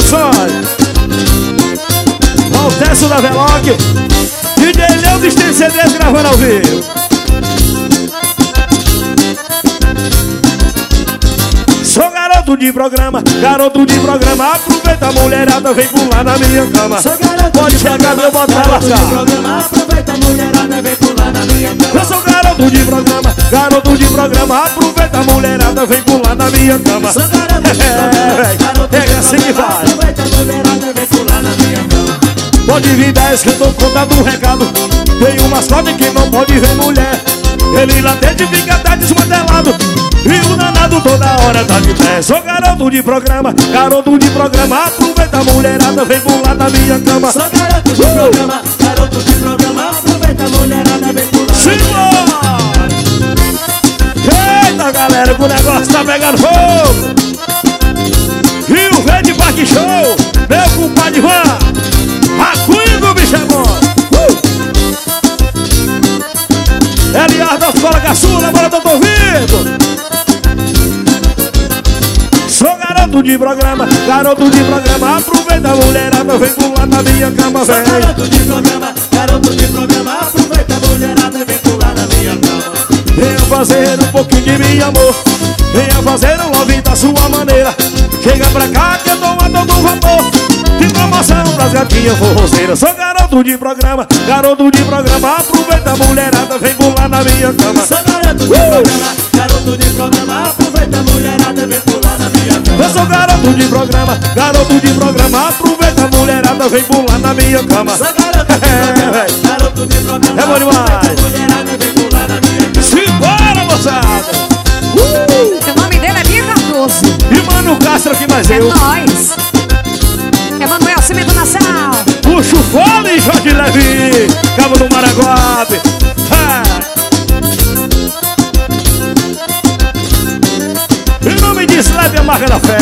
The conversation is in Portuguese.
Produções, Valtesso da Veloc, DJ Leandro tem CDs gravando ao vivo. Sou garoto de programa, aproveita a mulherada, vem pular na minha cama. Pode chegar, meu botar lascar. Aproveita a mulherada, vem pular na minha cama. Eu sou garoto de programa, aproveita a mulherada, vem pular na minha cama. Sou garoto de programa, é assim que vai. aproveita a mulherada, vem pular na minha cama. Pode vir 10 que eu dou conta do recado. Tem um mascote que não pode ver mulher. Ele latente fica até desmantelado, e o danado toda hora tá de pé. Sou garoto de programa, aproveita a mulherada, vem pular na minha cama. Sou garoto de programa, aproveita a mulherada, vem pular na minha cama. Eita galera, que o negócio tá pegando fogo. Rio Verde Parque Show, meu compadre Van, a Cunha do bicho é bom. Eliar da Escola Caçula, agora eu tô ouvindo. Sou garoto de programa, aproveita a mulherada, vem pular na minha cama, vem. Sou garoto de programa, aproveita a mulherada, vem pular na minha cama. Venha fazer um pouquinho de mim, amor, venha fazer um love da sua maneira. Chega pra cá que eu tô a todo vapor, de promoção das gatinhas forrozeiras. Sou garoto de programa, aproveita a mulherada, vem pular na minha cama. Sou garoto de programa, aproveita a mulherada, vem pular na minha cama. Eu sou garoto de programa, aproveita a mulherada, vem pular na minha cama. Sou garoto de programa, é bom demais. aproveita a mulherada, vem pular na minha cama. Simbora, moçada! O nome dele é Bia Cardoso. E Mano Castro aqui mais eu. Nós. É Manuel Cimento Nacional. Puxa o fole, Jorge Levi, Cabo do Maraguape. Em nome de Slab, a marca da fé.